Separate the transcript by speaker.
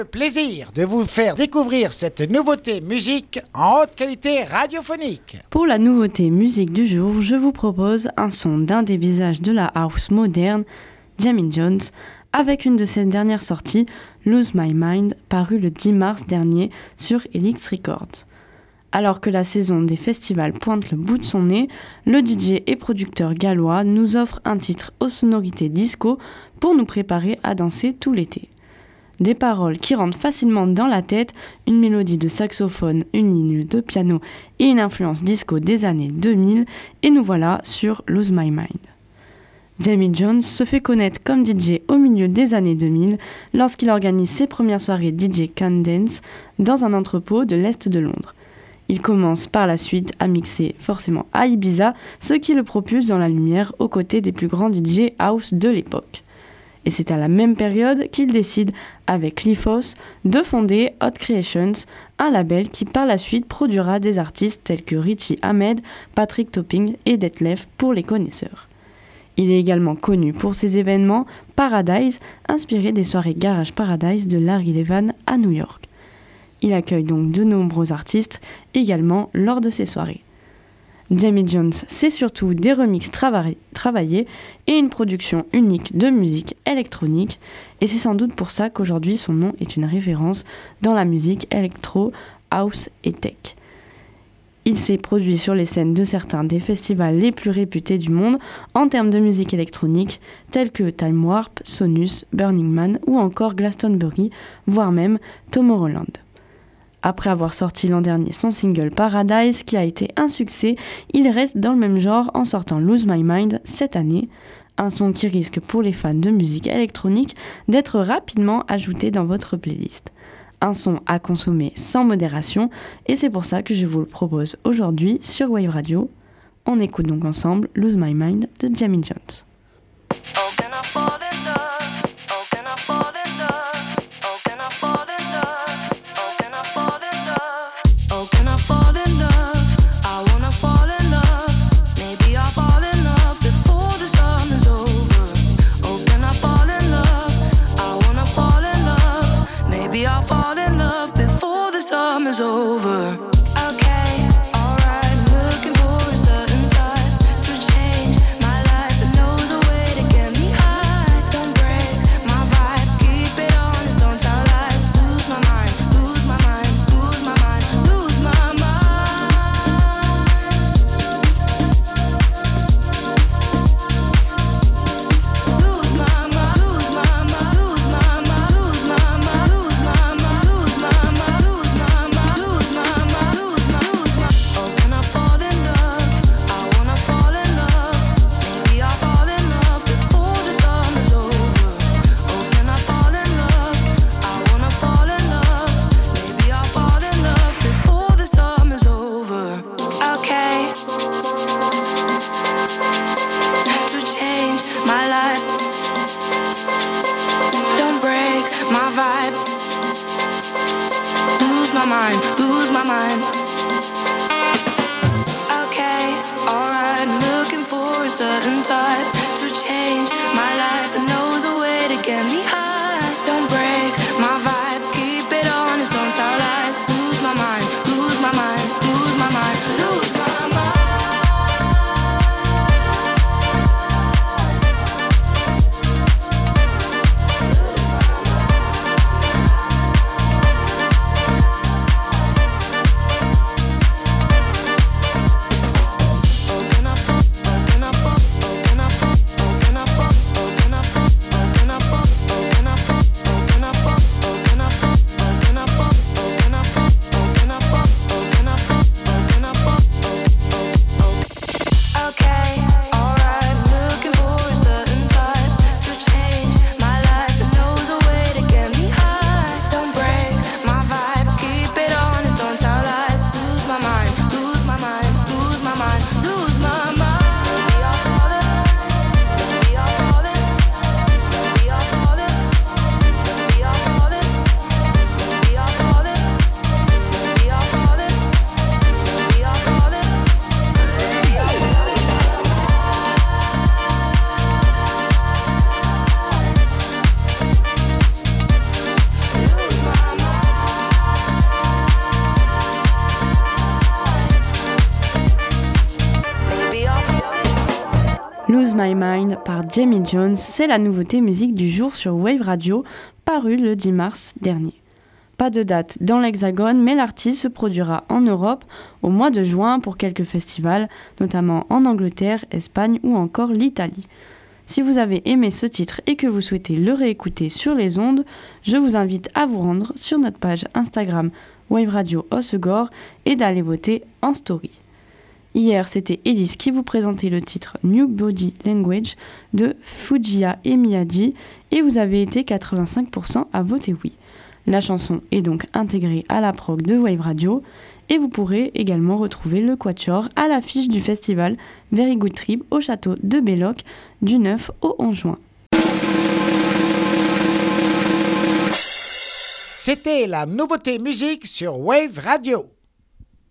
Speaker 1: Le plaisir de vous faire découvrir cette nouveauté musique en haute qualité radiophonique.
Speaker 2: Pour la nouveauté musique du jour, je vous propose un son d'un des visages de la house moderne, Jamie Jones, avec une de ses dernières sorties, Lose My Mind, paru le 10 mars dernier sur Helix Records. Alors que la saison des festivals pointe le bout de son nez, le DJ et producteur gallois nous offre un titre aux sonorités disco pour nous préparer à danser tout l'été. Des paroles qui rentrent facilement dans la tête, une mélodie de saxophone, une ligne de piano et une influence disco des années 2000, et nous voilà sur Lose My Mind. Jamie Jones se fait connaître comme DJ au milieu des années 2000 lorsqu'il organise ses premières soirées DJ Can Dance dans un entrepôt de l'Est de Londres. Il commence par la suite à mixer forcément à Ibiza, ce qui le propulse dans la lumière aux côtés des plus grands DJ house de l'époque. Et c'est à la même période qu'il décide, avec Lifos, de fonder Hot Creations, un label qui par la suite produira des artistes tels que Richie Ahmed, Patrick Topping et Detlef pour les connaisseurs. Il est également connu pour ses événements Paradise, inspirés des soirées Garage Paradise de Larry Levan à New York. Il accueille donc de nombreux artistes également lors de ces soirées. Jamie Jones, c'est surtout des remixes travaillés et une production unique de musique électronique, et c'est sans doute pour ça qu'aujourd'hui son nom est une référence dans la musique électro, house et tech. Il s'est produit sur les scènes de certains des festivals les plus réputés du monde en termes de musique électronique, tels que Time Warp, Sonus, Burning Man ou encore Glastonbury, voire même Tomorrowland. Après avoir sorti l'an dernier son single Paradise, qui a été un succès, il reste dans le même genre en sortant Lose My Mind cette année, un son qui risque pour les fans de musique électronique d'être rapidement ajouté dans votre playlist. Un son à consommer sans modération, et c'est pour ça que je vous le propose aujourd'hui sur Wave Radio. On écoute donc ensemble Lose My Mind de Jamie Jones.
Speaker 3: Over. Okay, alright, looking for a certain type to change my life and knows a way to get me high. Don't break my vibe, keep it honest, don't tell lies. Lose my mind, lose my mind, lose my mind, lose my mind. Lose my mind, lose my mind, lose my mind, lose my mind, lose my mind, lose my mind, lose my mind. Lose my mind. Okay, alright, looking for a certain type to change my life and knows a way to get me high. Don't break my vibe, keep it honest, don't tell lies. Lose my mind, lose my mind, lose my mind, lose my mind. Open up
Speaker 2: Mind par Jamie Jones, c'est la nouveauté musique du jour sur Wave Radio, parue le 10 mars dernier. Pas de date dans l'Hexagone, mais l'artiste se produira en Europe au mois de juin pour quelques festivals, notamment en Angleterre, Espagne ou encore l'Italie. Si vous avez aimé ce titre et que vous souhaitez le réécouter sur les ondes, je vous invite à vous rendre sur notre page Instagram Wave Radio Hossegor et d'aller voter en story. Hier, c'était Elise qui vous présentait le titre New Body Language de Fujiya et Miyagi et vous avez été 85% à voter oui. La chanson est donc intégrée à la prog de Wave Radio et vous pourrez également retrouver le quatuor à l'affiche du festival Very Good Trip au château de Belloc du 9 au 11 juin.
Speaker 1: C'était la nouveauté musique sur Wave Radio.